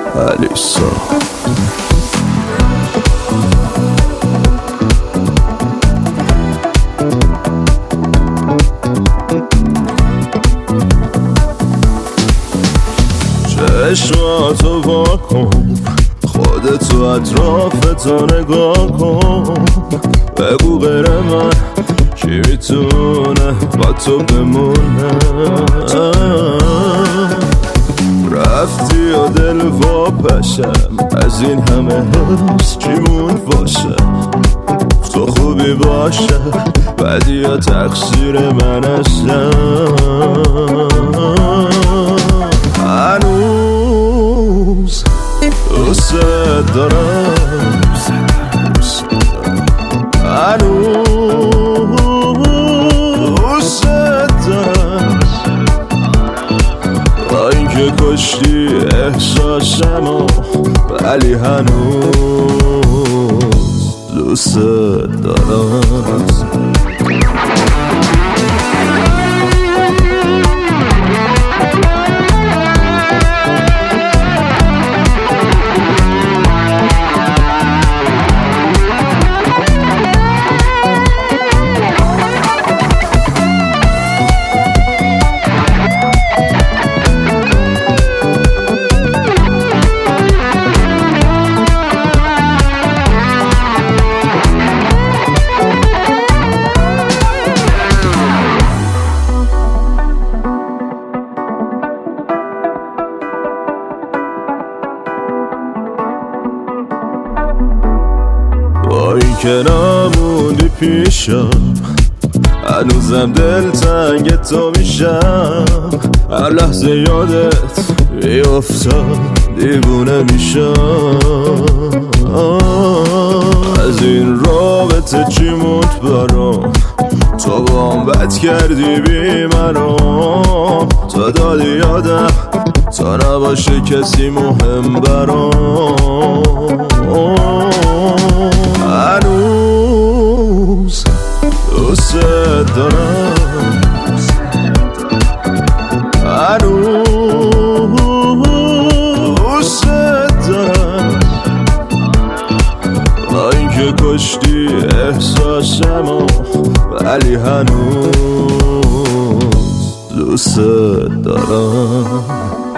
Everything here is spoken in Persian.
الیسا. چشماتو وا کن، خودتو اطرافتو نگاه کن، بگو غیر من کی میتونه با تو بمونه. رفتی و دل واپشم، از این همه حس چیمون باشه؟ تو خوبی باشه بعدی یا تقصیر من اصلا. هنوز دوست دارم، هنوز دوست دارم، با اینکه کشتی احساسمو ولی هنوز دوست دارم. با این که نموندی پیشم، هنوزم دل تنگ تو میشم. هر لحظه یادت بیفتم دیوونه میشم. از این رابطه چی موند برام، تو با هم بد کردی بی منو. تو دادی یادم تا نباشه کسی مهم برام. هنوز دوست دارم، هنوز دوست دارم، با اینکه کشتی احساسمو ولی هنوز دوست دارم.